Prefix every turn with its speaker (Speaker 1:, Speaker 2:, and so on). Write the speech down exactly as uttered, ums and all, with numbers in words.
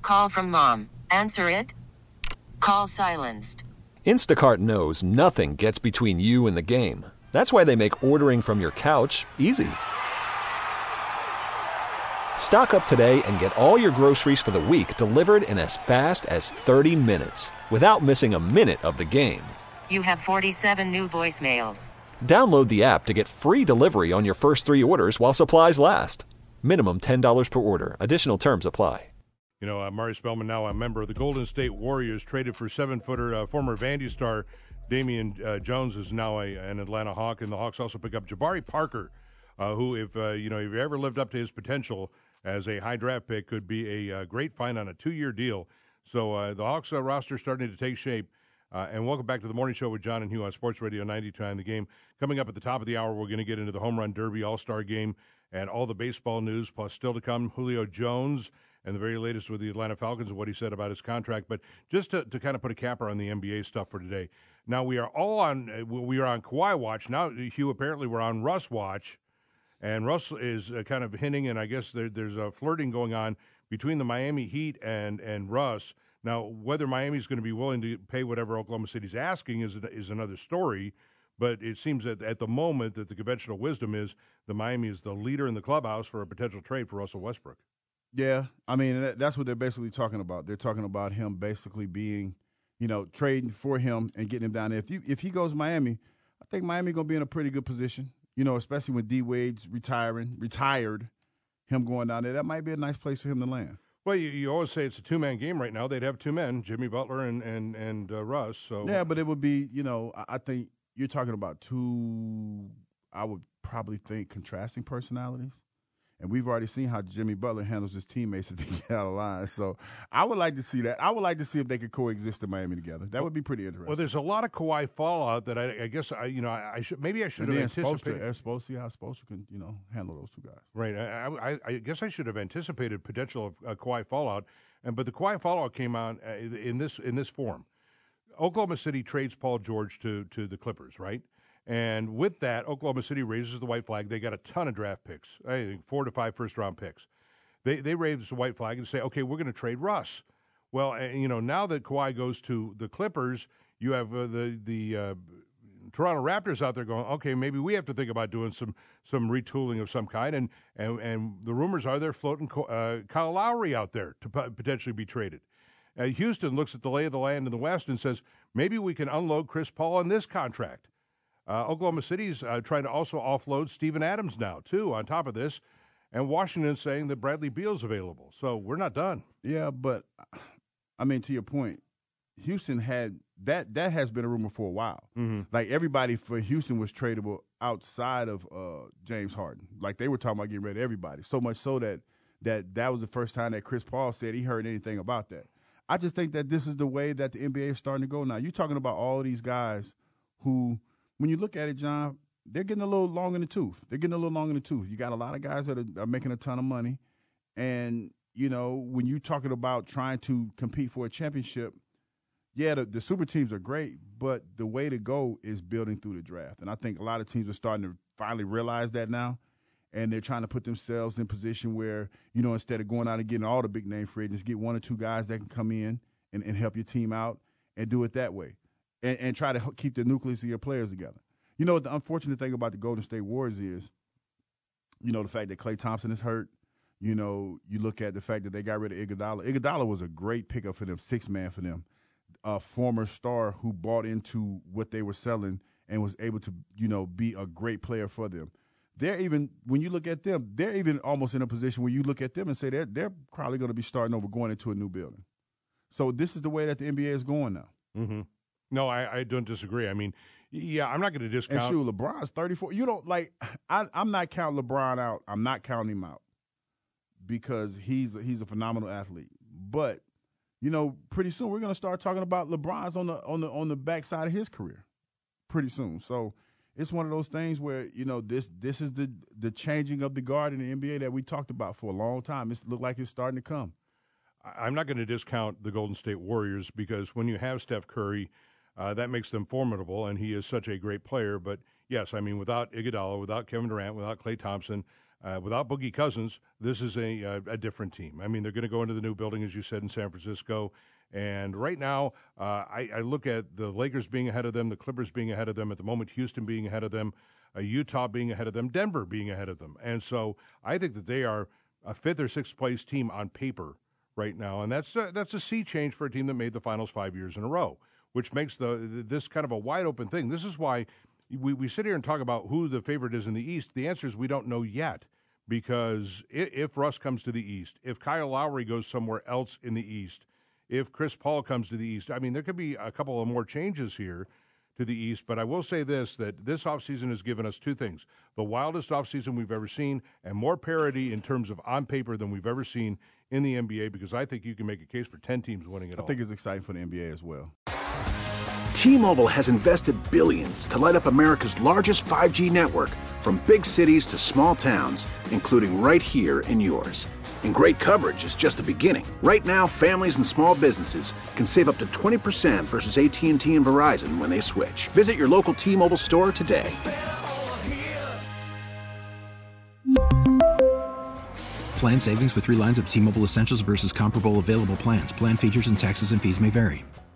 Speaker 1: Call from mom. Answer it. Call silenced.
Speaker 2: Instacart knows nothing gets between you and the game. That's why they make ordering from your couch easy. Stock up today and get all your groceries for the week delivered in as fast as thirty minutes without missing a minute of the game.
Speaker 1: You have forty-seven new voicemails.
Speaker 2: Download the app to get free delivery on your first three orders while supplies last. Minimum ten dollars per order. Additional terms apply.
Speaker 3: You know, uh, Mari Spellman, now a member of the Golden State Warriors, traded for seven-footer uh, former Vandy star Damian uh, Jones is now a, an Atlanta Hawk, and the Hawks also pick up Jabari Parker, uh, who, if uh, you know, if he ever lived up to his potential as a high draft pick, could be a uh, great find on a two-year deal. So uh, the Hawks uh, roster starting to take shape. Uh, and welcome back to the morning show with John and Hugh on Sports Radio ninety-two point nine The Game. Coming up at the top of the hour, we're going to get into the Home Run Derby All-Star Game and all the baseball news, plus still to come, Julio Jones and the very latest with the Atlanta Falcons and what he said about his contract. But just to, to kind of put a capper on the N B A stuff for today. Now, we are all on uh, we are on Kawhi watch. Now, Hugh, apparently we're on Russ watch. And Russ is uh, kind of hinting, and I guess there, there's a flirting going on between the Miami Heat and, and Russ. Now, whether Miami's going to be willing to pay whatever Oklahoma City's asking is is another story. But it seems that at the moment that the conventional wisdom is the Miami is the leader in the clubhouse for a potential trade for Russell Westbrook.
Speaker 4: Yeah, I mean, that's what they're basically talking about. They're talking about him basically being, you know, trading for him and getting him down there. If you if he goes to Miami, I think Miami going to be in a pretty good position, you know, especially when D. Wade's retiring, retired, him going down there. That might be a nice place for him to land.
Speaker 3: Well, you, you always say it's a two-man game right now. They'd have two men, Jimmy Butler and, and, and uh, Russ. So
Speaker 4: yeah, but it would be, you know, I, I think you're talking about two, I would probably think, contrasting personalities. And we've already seen how Jimmy Butler handles his teammates if they get out of line. So I would like to see that. I would like to see if they could coexist in Miami together. That would be pretty interesting.
Speaker 3: Well, there's a lot of Kawhi fallout that I, I guess I, you know, I, I should maybe I should and have anticipated.
Speaker 4: They're supposed to, how supposed to can you know handle those two guys.
Speaker 3: Right. I, I, I guess I should have anticipated potential of uh, Kawhi fallout, and but the Kawhi fallout came out uh, in this in this form. Oklahoma City trades Paul George to to the Clippers, right? And with that, Oklahoma City raises the white flag. They got a ton of draft picks, I think four to five first-round picks. They they raise the white flag and say, okay, we're going to trade Russ. Well, and, you know, now that Kawhi goes to the Clippers, you have uh, the the uh, Toronto Raptors out there going, okay, maybe we have to think about doing some some retooling of some kind. And and, and the rumors are they're floating uh, Kyle Lowry out there to p- potentially be traded. Uh, Houston looks at the lay of the land in the West and says, maybe we can unload Chris Paul on this contract. Uh, Oklahoma City's uh, trying to also offload Steven Adams now, too, on top of this. And Washington's saying that Bradley Beal's available. So we're not done.
Speaker 4: Yeah, but, I mean, to your point, Houston had that – that has been a rumor for a while.
Speaker 3: Mm-hmm.
Speaker 4: Like, everybody for Houston was tradable outside of uh, James Harden. Like, they were talking about getting rid of everybody. So much so that, that that was the first time that Chris Paul said he heard anything about that. I just think that this is the way that the N B A is starting to go now. You're talking about all these guys who – when you look at it, John, they're getting a little long in the tooth. They're getting a little long in the tooth. You got a lot of guys that are, are making a ton of money. And, you know, when you're talking about trying to compete for a championship, yeah, the, the super teams are great, but the way to go is building through the draft. And I think a lot of teams are starting to finally realize that now. And they're trying to put themselves in position where, you know, instead of going out and getting all the big name free agents, get one or two guys that can come in and, and help your team out and do it that way. And, and try to keep the nucleus of your players together. You know what the unfortunate thing about the Golden State Warriors is, you know, the fact that Klay Thompson is hurt. You know, you look at the fact that they got rid of Iguodala. Iguodala was a great pickup for them, six-man for them. A former star who bought into what they were selling and was able to, you know, be a great player for them. They're even, when you look at them, they're even almost in a position where you look at them and say they're, they're probably going to be starting over going into a new building. So this is the way that the N B A is going now.
Speaker 3: Mm-hmm. No, I, I don't disagree. I mean, yeah, I'm not going to discount.
Speaker 4: And shoot, LeBron's thirty-four. You don't like. I, I'm not counting LeBron out. I'm not counting him out because he's a, he's a phenomenal athlete. But you know, pretty soon we're going to start talking about LeBron's on the on the on the backside of his career. Pretty soon, so it's one of those things where you know this this is the the changing of the guard in the N B A that we talked about for a long time. It looked like it's starting to come.
Speaker 3: I'm not going to discount the Golden State Warriors because when you have Steph Curry. Uh, that makes them formidable, and he is such a great player. But, yes, I mean, without Iguodala, without Kevin Durant, without Klay Thompson, Uh, without Boogie Cousins, this is a, a, a different team. I mean, they're going to go into the new building, as you said, in San Francisco. And right now, uh, I, I look at the Lakers being ahead of them, the Clippers being ahead of them, at the moment Houston being ahead of them, uh, Utah being ahead of them, Denver being ahead of them. And so I think that they are a fifth or sixth place team on paper right now. And that's a, that's a sea change for a team that made the finals five years in a row, which makes the this kind of a wide open thing. This is why we, we sit here and talk about who the favorite is in the East. The answer is we don't know yet, because if, if Russ comes to the East, if Kyle Lowry goes somewhere else in the East, if Chris Paul comes to the East, I mean, there could be a couple of more changes here to the East. But I will say this, that this offseason has given us two things: the wildest offseason we've ever seen, and more parity in terms of on paper than we've ever seen in the N B A, because I think you can make a case for ten teams winning it all.
Speaker 4: I think it's exciting for the N B A as well.
Speaker 5: T-Mobile has invested billions to light up America's largest five G network, from big cities to small towns, including right here in yours. And great coverage is just the beginning. Right now, families and small businesses can save up to twenty percent versus A T and T and Verizon when they switch. Visit your local T-Mobile store today.
Speaker 6: Plan savings with three lines of T-Mobile Essentials versus comparable available plans. Plan features and taxes and fees may vary.